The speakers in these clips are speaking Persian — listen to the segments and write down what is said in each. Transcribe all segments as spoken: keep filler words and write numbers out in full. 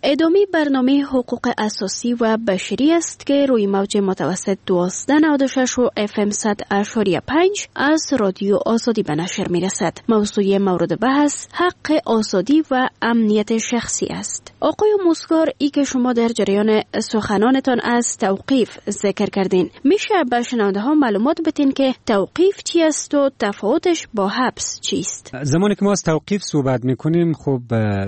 ادامه برنامه حقوق اساسی و بشری است که روی موج متوسط دوازده نود و شش و اف ام صد اشاری پنج از رادیو آزادی به نشر می رسد. موضوع مورد بحث حق آزادی و امنیت شخصی است. آقای موسگار، ای که شما در جریان سخنانتان از توقیف ذکر کردین، میشه به شنونده ها معلومات بدین که توقیف چی است و تفاوتش با حبس چیست؟ زمانی که ما از توقیف صحبت میکنیم، خب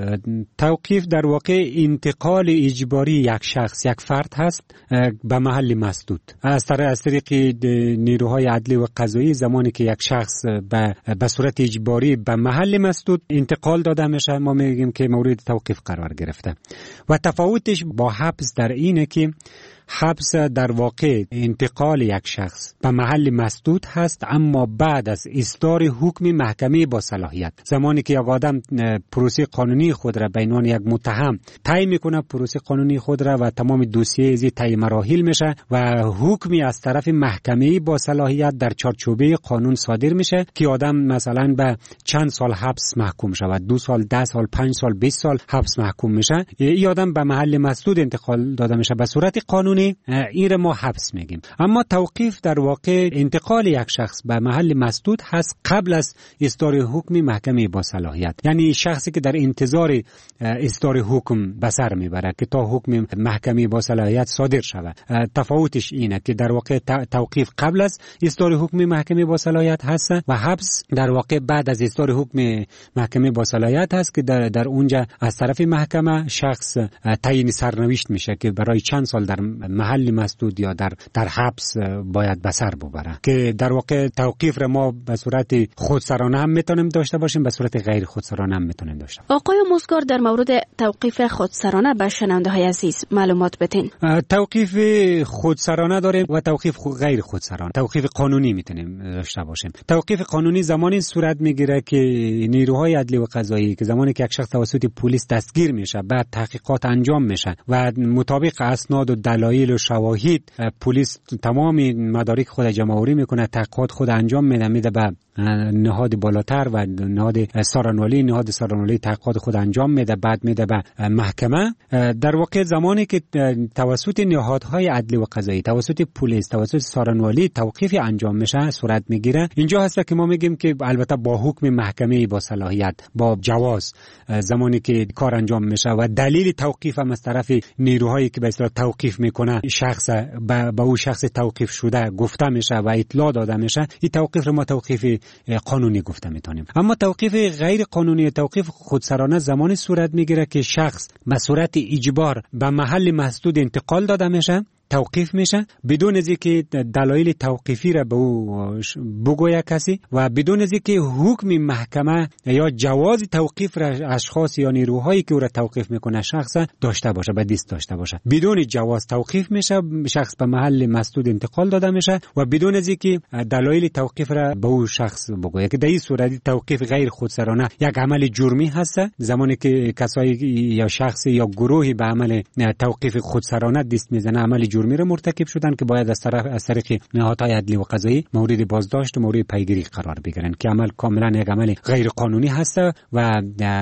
توقیف در واقع انتقال اجباری یک شخص، یک فرد هست به محل مسدود از طریق از طریق نیروهای عدلی و قضایی. زمانی که یک شخص به به صورت اجباری به محل مسدود انتقال داده میشه، ما میگیم که مورد توقیف قرار گرفته. و تفاوتش با حبس در اینه که حبس در واقع انتقال یک شخص به محل مسدود هست، اما بعد از اصدار حکم محکمه با صلاحیت. زمانی که یک آدم پروسه قانونی خود را به عنوان یک متهم طی میکنه، پروسه قانونی خود را و تمام دوسیه ازی طی مراحل میشه و حکمی از طرف محکمه با صلاحیت در چارچوبه قانون صادر میشه که آدم مثلا به چند سال حبس محکوم شود، دو سال، ده سال، پنج سال، بیست سال حبس محکوم میشه. این آدم به محل مسدود انتقال داده میشه به صورت قانونی. این را ما حبس میگیم. اما توقیف در واقع انتقال یک شخص به محل مسدود هست قبل از اصدار حکم محکمه با صلاحیت. یعنی شخصی که در انتظار اصدار حکم به سر میبره که تا حکم محکمه با صلاحیت صادر شود. تفاوتش اینه که در واقع توقیف قبل از اصدار حکم محکمه با صلاحیت هست و حبس در واقع بعد از اصدار حکم محکمه با صلاحیت هست که در, در اونجا از طرف محکمه شخص تعیین سرنوشت میشه که برای چند سال در محل مسدود یا در در حبس باید به سر ببره. که در واقع توقیف را ما به صورت خودسرانه هم میتونیم داشته باشیم، به صورت غیر خودسرانه هم میتونیم داشته باشیم. آقای موسگار، در مورد توقیف خودسرانه به شنونده های عزیز معلومات بدین. توقیف خودسرانه داریم و توقیف غیر خودسرانه. توقیف قانونی میتونیم داشته باشیم. توقیف قانونی زمانی صورت میگیره که نیروهای عدلی و قضایی که زمانی که یک شخص توسط پلیس دستگیر میشه، بعد تحقیقات انجام میشه و مطابق اسناد و دلایل و شواهد پلیس تمام مدارک خود جمع آوری میکنه، تحقیقات خود انجام میده، میده به نهاد بالاتر و نهاد سارنوالی، نهاد سارنوالی تحقیقات خود انجام میده، بعد میده به محکمه. در واقع زمانی که توسط نهادهای عدلی و قضایی، توسط پلیس، توسط سارنوالی توقیف انجام میشه، صورت میگیره. اینجا هست که ما میگیم که البته با حکم محکمه با صلاحیت، با جواز، زمانی که کار انجام میشه و دلیل توقیف هم از طرف نیروهایی که به اصطلاح توقیف میکنه شخص به او شخص توقیف شده گفته میشه و اطلاع داده میشه، این توقیف رو ما توقیف قانونی گفته میتونیم. اما توقیف غیر قانونی، توقیف خودسرانه زمانی صورت میگیره که شخص به صورت اجبار به محل مسدود انتقال داده میشه، توقیف میشه بدون از اینکه دلایل توقیفی را به او بگوید کسی و بدون از اینکه حکم محکمه یا جواز توقیف را اشخاص یا نیروهایی که او را توقیف میکنه شخص داشته باشه، به دست داشته باشه. بدون جواز توقیف میشه، شخص به محل مسدود انتقال داده میشه و بدون از اینکه دلایل توقیف را به او شخص بگوید. که در این صورت توقیف غیر خودسرانه یک عمل جرمی هست. زمانی که کسایی یا شخصی یا گروهی به عمل توقیف خودسرانه دست میزنه، عمل جرمی را مرتکب شدن که باید از طرف از طریق نهادهای عدلی و قضایی مورد بازداشت و مورد پیگیری قرار بگیرن که عمل کاملا یک عمل غیر قانونی هست و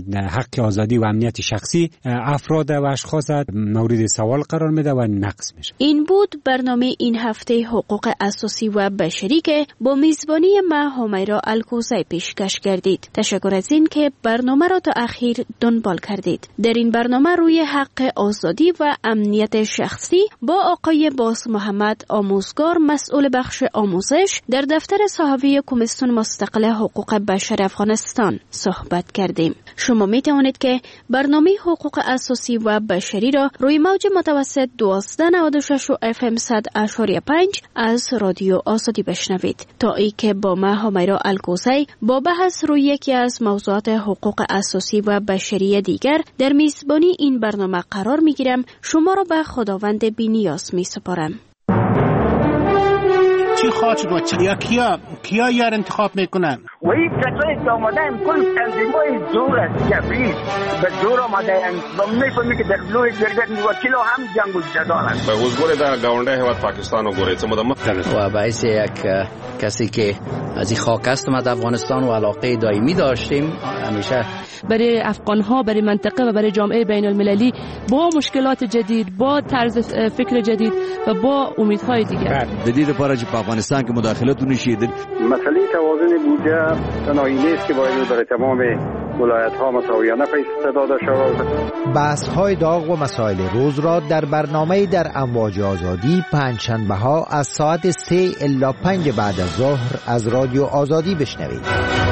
حق آزادی و امنیت شخصی افراد و اشخاص مورد سوال قرار میده و نقض میشه. این بود برنامه این هفته حقوق اساسی و بشری که با میزبانی ما همیرا الکوزی پیشکش کردید. تشکر از این که برنامه را تا اخیر دنبال کردید. در این برنامه روی حق آزادی و امنیت شخصی با آقای باز محمد آموزگار، مسئول بخش آموزش در دفتر صحافی کمیسیون مستقل حقوق بشر افغانستان صحبت کردیم. شما می توانید که برنامه حقوق اساسی و بشری را روی موج متوسط دوازده نود و شش و اف ام صد اشاری پنج از رادیو آزادی بشنوید. تا ای که با ما همیرا الکوزی با بحث روی یکی از موضوعات حقوق اساسی و بشری دیگر در میزبانی این برنامه قرار می گیرم، شما را به خداوند بی‌نیاز می سپارم. چی خواهد شد؟ یا کیا کیا یار انتخاب میکنن؟ و این کسایی که آمدن کل تنظیم‌های زور است، جبری به زور آمدن و می‌فهمی که در لوی جرگت وکیل هم جنگ و جدال است. به وزگوری در گاونده هیواد پاکستان و گوری چمدم و باعث یک کسی که از این خاک هستم از افغانستان و علاقه دائمی داشتیم همیشه برای افغان‌ها، برای منطقه و برای جامعه بین المللی با مشکلات جدید، با طرز فکر جدید و با امیدهای دیگر. جدید پارچ په افغانستان کې مداخلت ونشي. مسئله توازن بودجه تنهایی نیست که باید برای تمام ولایت ها مساویانه پیش داده شود. بحث های داغ و مسائل روز را در برنامه در امواج آزادی پنجشنبه ها از ساعت سه الی پنج بعد از ظهر از رادیو آزادی بشنوید.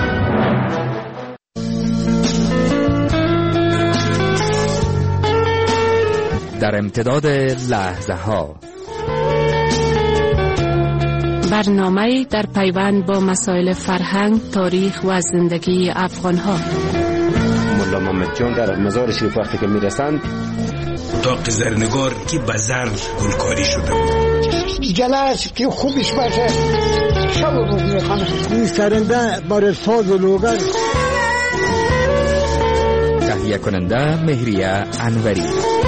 در امتداد لحظه ها برنامه در پیوند با مسائل فرهنگ، تاریخ و زندگی افغان‌ها. ملا محمد جان در مزار شریف وقتی که میرسند اتاق زرنگار که به زر گلکاری شده بود. جلس که خوبش باشه شب و روز میخوانه. این سرنده بار ساز و لوگر. تهیه کننده مهریه انوری.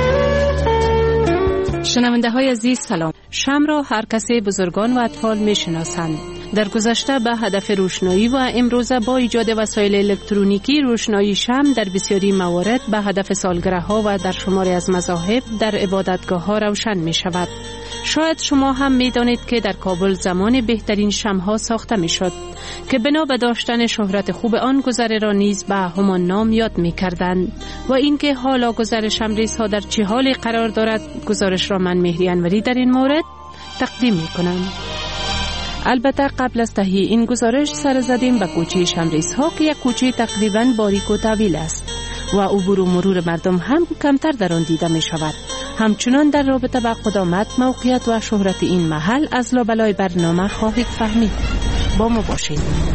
شنونده های عزیز سلام. شم را هر کسی بزرگان و اطفال می شناسند. در گذشته به هدف روشنایی و امروزه با ایجاد وسایل الکترونیکی روشنایی شم در بسیاری موارد به هدف سالگرده ها و در شماری از مذاهب در عبادتگاه ها روشن می شود. شاید شما هم می دانید که در کابل زمان بهترین شمها ساخته می شد که بنا به داشتن شهرت خوب آن گذر را نیز به همان نام یاد می کردند و اینکه حالا گذر شمریز ها در چه حالی قرار دارد گزارش را من مهری انوری در این مورد تقدیم می کنم. البته قبل از تهیه این گزارش سر زدیم به کوچه شمریز ها که یک کوچه تقریباً باریک و طویل است و عبور و مرور مردم هم کمتر در آن دیده می شود. همچنان در رابطه با قدامت، موقعیت و شهرت این محل از لابلای برنامه خواهید فهمید. با ما باشید.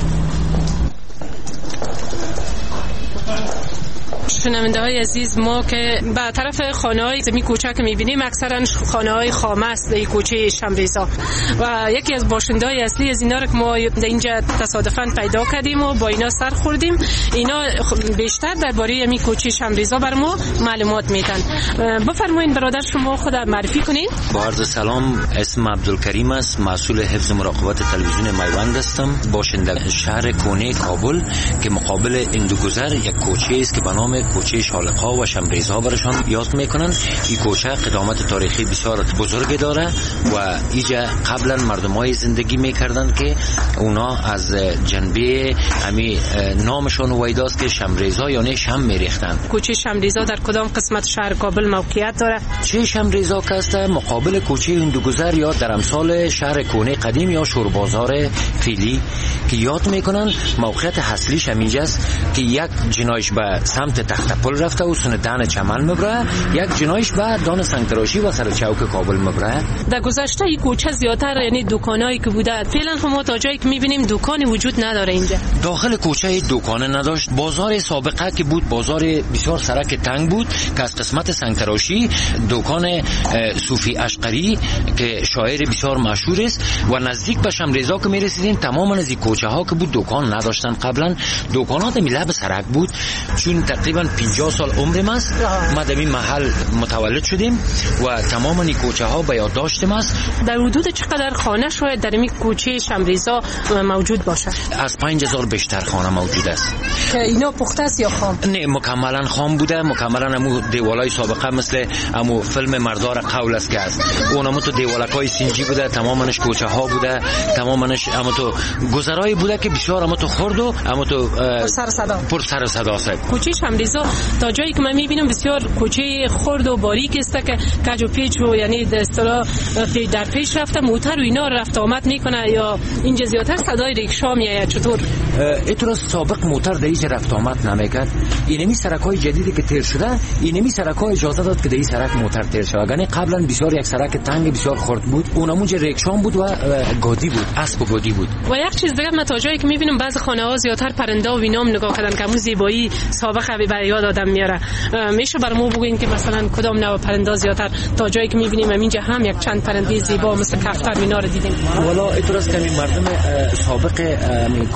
شنونده های عزیز، ما که به طرف خانه های زمین کوچه که میبینیم اکثرا خانه های خامه است در کوچه شمریزا و یکی از باشنده های اصلی از اینا رو که ما در اینجا تصادفاً پیدا کردیم و با اینا سر خوردیم. اینا بیشتر درباره این کوچه شمریزا بر ما معلومات میدن. بفرمایید برادر شما خود معرفی کنین. با عرض سلام، اسم عبدالکریم است، مسئول حفظ مراقبت تلویزیون میوند هستم، باشنده شهر کونه کابل که مقابل اندوگذر یک کوچه است که به نام کوچه شالق‌ها و شمریزها برشان یاد میکنن. این کوچه قدامت تاریخی بسیار بزرگ داره و اینجا قبلا مردمای زندگی میکردن که اونا از جنبه همی نامشون ویداست که شمریزها یعنی شم میریختن. کوچه شمریزها در کدام قسمت شهر کابل موقعیت داره؟ چه شمریزها که است مقابل کوچه اندوگذر یا در امثال شهر کونه قدیم یا شوربازار فیلی که یاد میکنن. موقعیت اصلیش همینجاست که یک جنایش به سمت تخت پل رفته و سن دان چمن مبره، یک جنایش به دان سنگتراشی و سر چوک کابل مبره. در گذشته این کوچه زیادتر یعنی دکانایی که بوده، فعلا ما تا جایی که میبینیم دکانی وجود نداره اینجا. داخل کوچه دکان نداشت. بازار سابقه که بود بازار بسیار سرک تنگ بود که از قسمت سنگتراشی دکان صوفی اشقری که شاعر بسیار مشهور است و نزدیک به شمریزا که میرسیدین تماما از این کوچه ها که بود دکان نداشتن. قبلا دکانات لب سرک بود. چون تقریبا پنجاه سال عمرم است ما در این محل متولد شدیم و تماما این کوچه ها به یاد داشتم است. در حدود چقدر خانه شاید در این کوچه شمریزا موجود باشه؟ از پنج هزار بیشتر خانه موجود است. که اینا پخته است یا خام؟ نه، مکملا خام بوده. مکملا همو دیوالای سابقه مثل همو فیلم مردار قول است که است. اونم تو دیوالکای سنجی بوده، تمامش کوچه ها بوده، تمامش همو تو گذرای بوده که بسیار همو تو خرد و همو تو پر سر صدا پر سر صدا است. کوچه شمریزا تا جایی که من میبینم بسیار کوچه خرد و باریک است که کج و پیچ و یعنی در اصطلاح در پیش رفته موتر و اینا رفت آمد میکنه یا اینجا زیادتر صدای ریکشا میاد؟ چطور؟ اینطور سابق موتر در اینجا رفت آمد نمیکرد. اینمی سرکای جدیدی که تیر شده اینمی سرکای اجازه داد که در این سرک موتر تیر شود. یعنی قبلا بسیار یک سرک تنگ بسیار خرد بود، اونمونجا ریکشا بود و گادی بود، اسب و گادی بود. و یک چیز دیگه من تا جایی که میبینم بعضی خانه‌ها زیادتر پرنده و وینام نگاه کردن که همون زیبایی سابقه به یاد آدم میاره. میشه برامو بگین که مثلا کدام نوع پرنده زیادتر؟ تا جایی که میبینیم اینجا هم یک چند پرنده زیبا مثل کفتر اینا رو دیدیم. والا اینطور است که مردم سابق کابل ما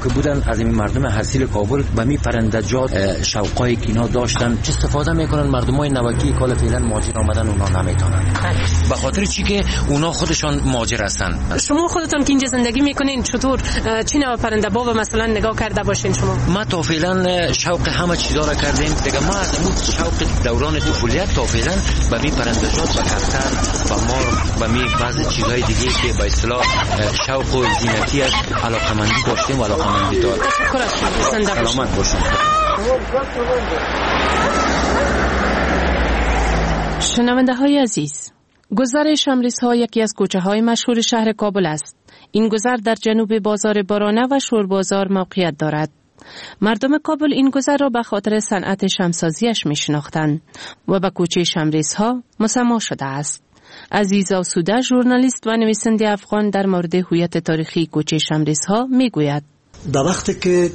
که بودن از این مردم اصیل کابل و می پرندجات شوقای که اینا داشتن چه استفاده میکنن مردمای نوکی کال فعلا مهاجر آمدن اونا نمیتونن به خاطر چی که اونا خودشان مهاجر هستن. شما خودتون که اینجا زندگی میکنین چطور چی نوع پرنده باب مثلا نگاه کرده باشین شما؟ ما تا فعلا شوق همه چیزا را کردیم دیگه. ما از اون شوق دوران طفولیت تا فعلا به می پرندجات و کفتر و مار و می بعضی چیزهای دیگه که به اصطلاح شوق و زینتی از علاقمندی داشتیم و علاقمندی داریم. سلامت باشین. شنونده های عزیز، گذر شمریزها یکی از کوچه های مشهور شهر کابل است. این گذر در جنوب بازار بارانه و شور بازار موقعیت دارد. مردم کابل این گذر را به خاطر صنعت شمسازیش می شناختند و به کوچه شمریزها مسما شده است. عزیز آسوده، ژورنالیست و نویسنده افغان، در مورد هویت تاریخی کوچه شمریزها می گوید. در وقتی که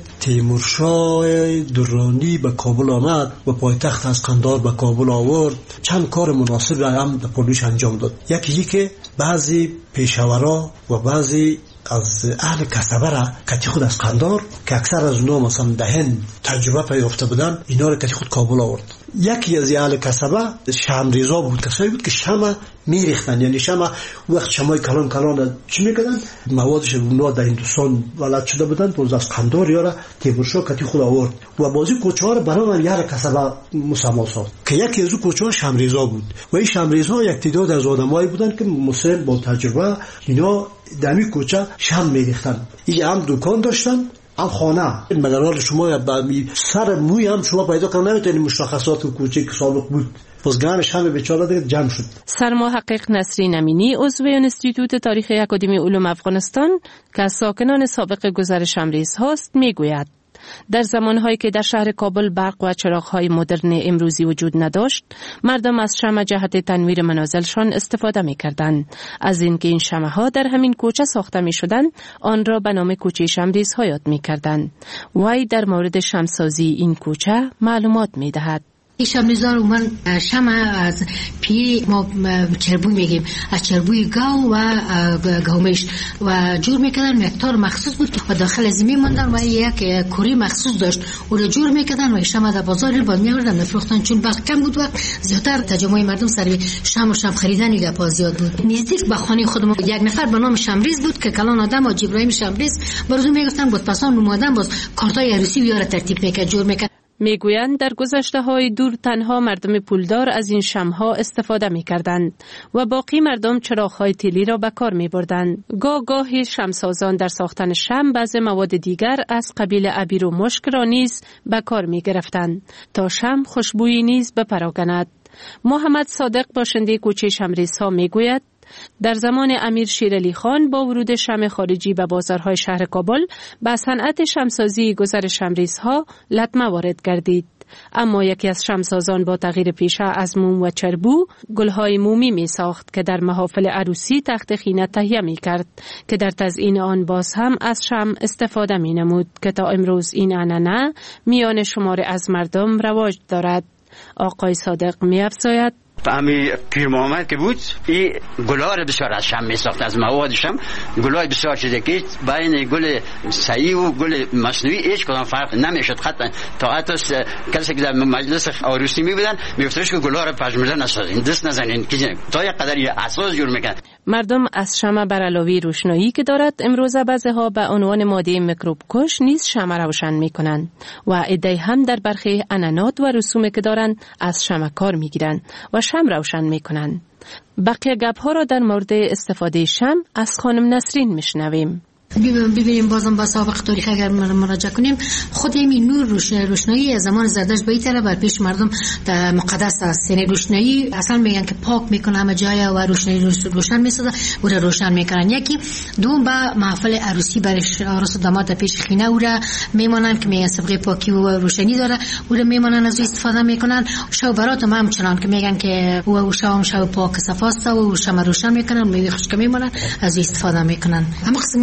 تیمورشاه درانی به کابل آمد و پایتخت از قندار به کابل آورد، چند کار مناسب هم در پولوش انجام داد. یکی که بعضی پیشورا و بعضی از اهل کسبه را کتی خود از قندار که اکثر از اونها مثلا دهن تجربه پیافته بودن، اینا را کتی خود کابل آورد. یکی از اهل کسبه شمریزا بود، کسایی بود که شمع میریختن، یعنی شمع وقت شمعای کلان کلان چی میکردن موادش اونها در هندوستان ولد شده بودن، باز از قندار یا را تیمورشاه کتی خود آورد و بازی کوچه ها را برای من اهل کسبه مسما ساخت که یکی از اون کوچه ها شمریزا بود و این شمریزا یک تعداد از آدمایی بودن که مسن با تجربه اینا در این کوچه شمع میریختن. این هم دکان داشتن هم خانه. مگر حال شما سر موی هم شما پیدا کنید نمیتونید مشخصات کوچه که سابق بود. بازگانش همه بیچاره دیگه جمع شد. سرمحقق نصری نمینی، عضو انستیتوت تاریخ اکادمی علوم افغانستان که از ساکنان سابق گذر شمریز هاست، میگوید در زمانهایی که در شهر کابل برق و چراغ‌های مدرن امروزی وجود نداشت، مردم از شمع جهت تنویر منازلشان استفاده می‌کردند. از اینکه این شمع‌ها در همین کوچه ساخته می‌شدند، آن را به نام کوچه شمریزها یاد می‌کردند. وی در مورد شمعسازی این کوچه معلومات می‌دهد. این شمریزها من شمع از پی ما چربوی میگیم، از چربوی گاو و گاومش و جور میکردن. یک تار مخصوص بود که داخل زمین ماندن و یک کوری مخصوص داشت، او را جور میکردن و شمع در بازار باز میآوردن میفروختن. چون وقت کم بود و زیادتر تجمع مردم سر شمع و شمع خریدن گپا زیاد بود. نزدیک به خانه خودم یک نفر به نام شمریز بود که کلان آدم حاجی ابراهیم شمریز برازو میگفتن بود پسان نمودن باز کارتای عروسی بیاره ترتیب میکرد، جور میکرد. میگویند در گذشته های دور تنها مردم پولدار از این شمعها استفاده میکردند و باقی مردم چراغ‌های تیلی را به کار میبردند. گاه گاهی شمعسازان در ساختن شمع بعض مواد دیگر از قبیل عبیر و مشک را نیز به کار میگرفتند تا شمع خوشبویی نیز بپراگند. محمد صادق، باشنده کوچه شمریزها، میگوید در زمان امیر شیرعلی خان با ورود شمع خارجی به بازارهای شهر کابل به صنعت شمعسازی گذر شمریزها لطمه وارد گردید. اما یکی از شمعسازان با تغییر پیشه از موم و چربو گلهای مومی می ساخت که در محافل عروسی تخت خینه تهیه می کرد که در تزیین آن باز هم از شمع استفاده می نمود که تا امروز این عنعنه میان شمار از مردم رواج دارد. آقای صادق می افزاید امی پیر محمد که بود این گل‌ها را بسیار از شمع می ساخت، از مواد شمع گل‌های بسیار شده که بین گل صحیح و گل مصنوعی هیچ کدام فرق نمیشد. حتی تا حتی کسی که در مجلس عروسی می بودن میگفتش که گل‌ها را پژمرده نسازین، دست نزنین، تا یک قدر اساس جور میکنن. مردم از شمع بر علاوه روشنایی که دارد امروز بعضی‌ها به عنوان ماده میکروب کش نیز شمع روشن میکنند و عده‌ای هم در برخی عنعنات و رسوم که دارند از شمع کار میگیرند و شمع روشن میکنند. بقیه گپ‌ها را در مورد استفاده شمع از خانم نسرین میشنویم. ببینیم بازم با سابق تاریخ اگر مراجعه کنیم، خود این نور روشنایی از زمان زردشت به این طرح بر پیش مردم مقدس است. یعنی روشنایی اصلا میگن که پاک میکنه همه جای و روشنایی روشن میسازه او را روشن میکنن. یکی دوم با محفل عروسی برش عروس و داماد پیش خینه او را میمانن که میگن سابقه پاکی و روشنی داره، او را میمانن از استفاده میکنن. شب برات هم چنان که میگن که او شب شب پاک صفاست و شمع روشن میکنن، میوه خشک میمونن از استفاده میکنن. اما قسم میگن که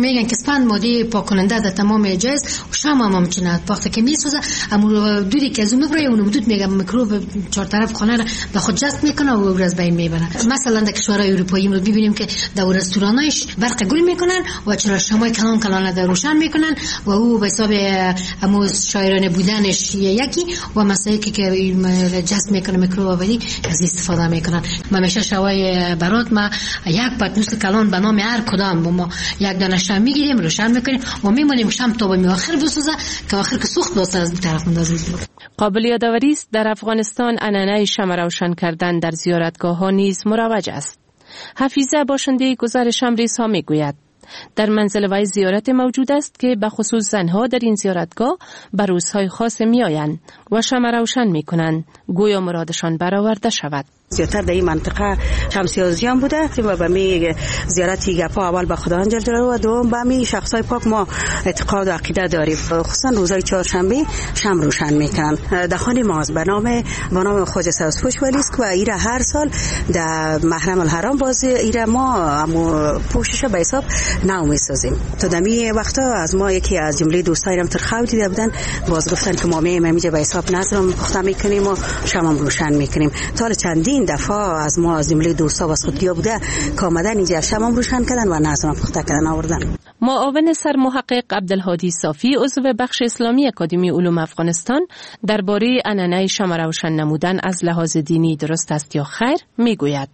حتما ماده پاک کننده در تمام جای است. شمع هم همچنین وقتی که میسوزه امور دودی که از اون میبره اون دود میگه میکروب چهار طرف خانه را به خود جذب میکنه و از بین میبره. مثلا در کشورهای اروپایی رو ببینیم که در رستورانایش برق گل میکنن و چرا شمع کلان کلان در روشن میکنن و او به حساب امو شاعرانه بودنش یکی و مسائلی که جذب میکنه میکروب ولی از استفاده میکنن. ما میشه شوای برات ما یک پتنوس کلان به نام هر کدام ما یک دانه شمع میگیریم روشن میکنیم و میمونیم شمع تا به آخر بسوزه که آخر که سوخت واسه از طرف مندازیم. قابل یادآوری است در افغانستان عنعنه شمع روشن کردن در زیارتگاه ها نیز مروج است. حفیظه باشنده گذر شمریزها میگوید در منزل وی زیارت موجود است که به خصوص زنها در این زیارتگاه به روزهای خاص می آیند و شمع روشن می کنند گویا مرادشان برآورده شود. زیادتر در این منطقه شمسیازی هم بوده و به می زیارتی گپا اول به خداوند جل جلاله و دوم به می شخصای پاک ما اعتقاد و عقیده داریم. خصوصا روزهای چهارشنبه شمع روشن میکنن. در خانه ما به نام به نام خواجه سوسپوش ولی است و ایره هر سال در محرم الحرام باز ایره ما هم پوشش به حساب نو میسازیم. تو دمی وقتا از ما یکی از جمله دوستای هم ترخاو دیده بودن باز گفتن که ما میایم اینجا به حساب نظرم پخته میکنیم و شمع روشن میکنیم. تا چندین دفعه از ما از جمله دوستا و خودیا بوده که آمدن اینجا شمع روشن کردن و نظرم پخته کردن آوردن. معاون سرمحقق عبدالهادی صافی عضو بخش اسلامی اکادمی علوم افغانستان درباره عنعنه شمع روشن نمودن از لحاظ دینی درست است یا خیر میگوید.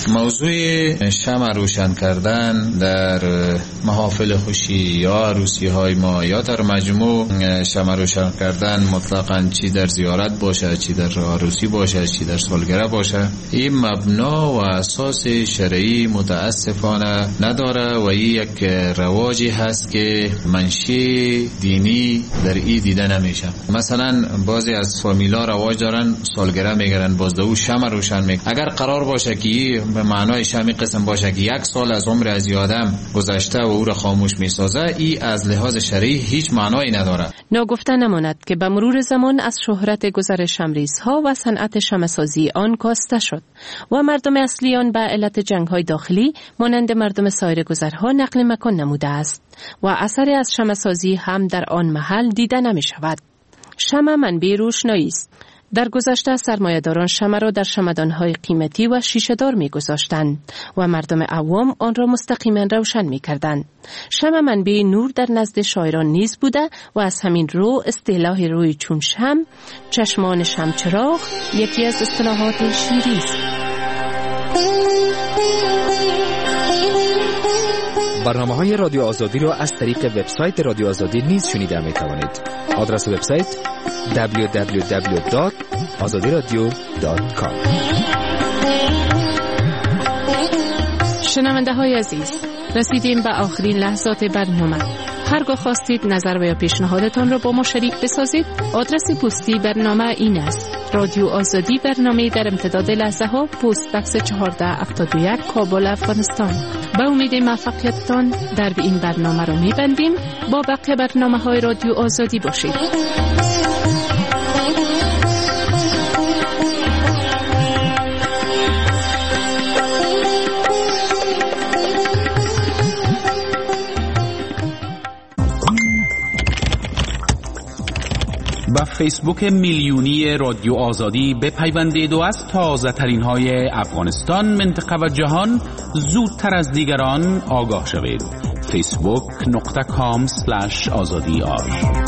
موضوع شمع روشن کردن در محافل خوشی یا عروسی های ما یا در مجموع شمع روشن کردن مطلقاً چی در زیارت باشه چی در عروسی باشه چی در سالگرد باشه این مبنا و اساس شرعی متاسفانه نداره و این یک رواجی هست که منشی دینی در این دیده نمیشه. مثلا بعضی از فامیلا رواج دارن سالگرد میگیرن باز دو شمع روشن میکنن. اگر قرار باشه که به معنای شمی قسم باشه که یک سال از عمر از آدم گذشته و او را خاموش میسازه ای از لحاظ شرعی هیچ معنایی نداره. ناگفته نماند که به مرور زمان از شهرت گذر شمریزها و صنعت شمعسازی آن کاسته شد و مردم اصلی آن به علت جنگ‌های داخلی مانند مردم سایر گذرها نقل مکان نموده است و اثری از شمعسازی هم در آن محل دیده نمی شود. شمع منبع روشنایی است. در گذشته سرمایه‌داران شمع را در شمعدان‌های قیمتی و شیشه‌دار می‌گذاشتند و مردم عوام آن را مستقیما روشن می‌کردند. شمع منبع نور در نزد شاعران نیز بوده و از همین رو اصطلاح روی چون شمع، چشمان شمچراغ یکی از اصطلاحات شیری است. برنامه‌های رادیو آزادی را از طریق وبسایت رادیو آزادی نیز شنیده می‌توانید. آدرس وبسایت دبلیو دبلیو دبلیو دات آزادی رادیو دات کام. شنونده های عزیز، رسیدیم به آخرین لحظات برنامه. هرگاه خواستید نظر و یا پیشنهادتان را با ما شریک بسازید، آدرس پستی برنامه این است: رادیو آزادی، برنامه در امتداد لحظه ها، پست بکس چهارده هفتاد و یک، کابل، افغانستان. به امید موفقیتتان در این برنامه را می‌بندیم. با بقیه برنامه های رادیو آزادی باشید. با فیسبوک میلیونی رادیو آزادی بپیوندید و از تازه ترین های افغانستان، منطقه و جهان زودتر از دیگران آگاه شوید. فیسبوک نقطه کام سلش آزادی آر